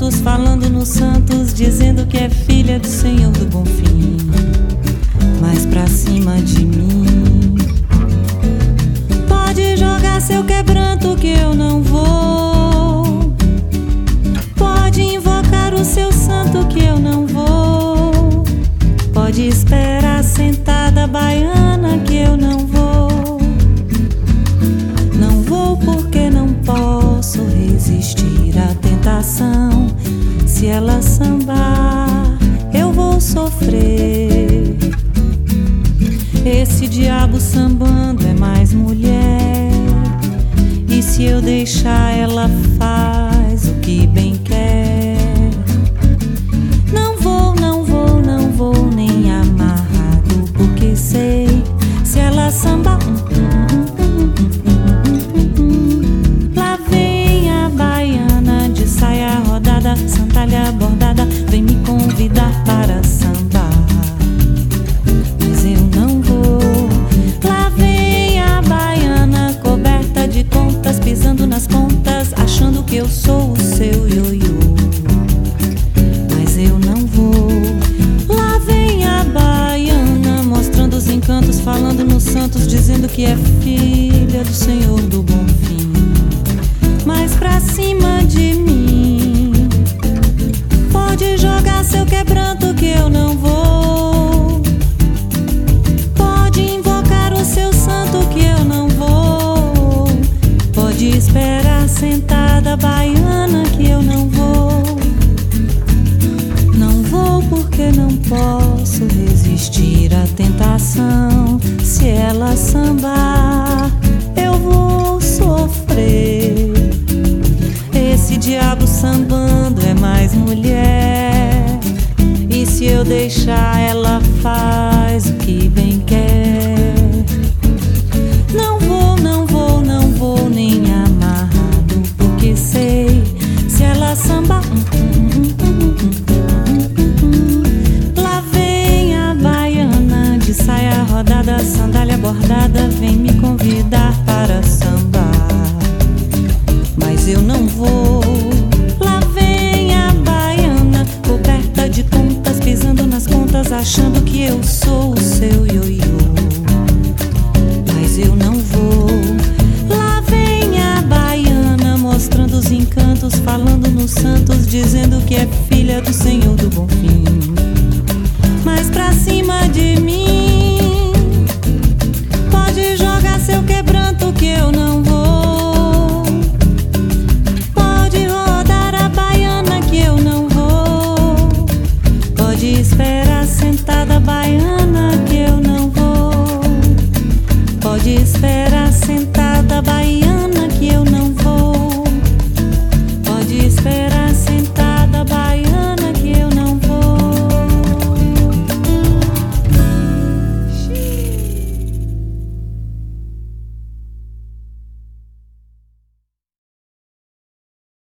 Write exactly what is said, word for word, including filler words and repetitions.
encantos, falando nos santos, dizendo que é filha do Senhor do Bom Fim. Mas pra cima de mim, pode jogar seu quebranto que eu não vou. Pode invocar o seu santo que eu não vou. Pode esperar sentada baiana que eu não vou. Não vou porque não posso resistir à tentação. Se ela sambar, eu vou sofrer. Esse diabo sambando é mais mulher. E se eu deixar, ela faz o que bem quer. Não vou, não vou, não vou nem amarrado, porque sei, se ela sambar, lá vem a baiana de saia rodada, sandália bordada, vem me convidar para sambar. Mas eu não vou. Lá vem a baiana coberta de contas, pisando nas pontas, achando que eu sou o seu ioiô. Mas eu não vou. Lá vem a baiana mostrando os encantos, falando nos santos, dizendo que é filha do Senhor do Bom Fim. Mas pra cima de mim, pode jogar seu quebranto que eu não vou. Pode invocar o seu santo que eu não vou. Pode esperar sentada baiana que eu não vou. Não vou porque não posso resistir à tentação. Se ela sambar, eu vou sofrer. Esse diabo sambando é mais mulher. E se eu deixar, ela faz o que bem quer. Não vou, não vou, não vou nem amarrado, porque sei, se ela sambar, lá vem a baiana de saia rodada, sandália bordada, vem me convidar para sambar. Mas eu não vou. Lá vem a baiana coberta de contas, pisando nas contas, achando que eu sou o seu ioiô.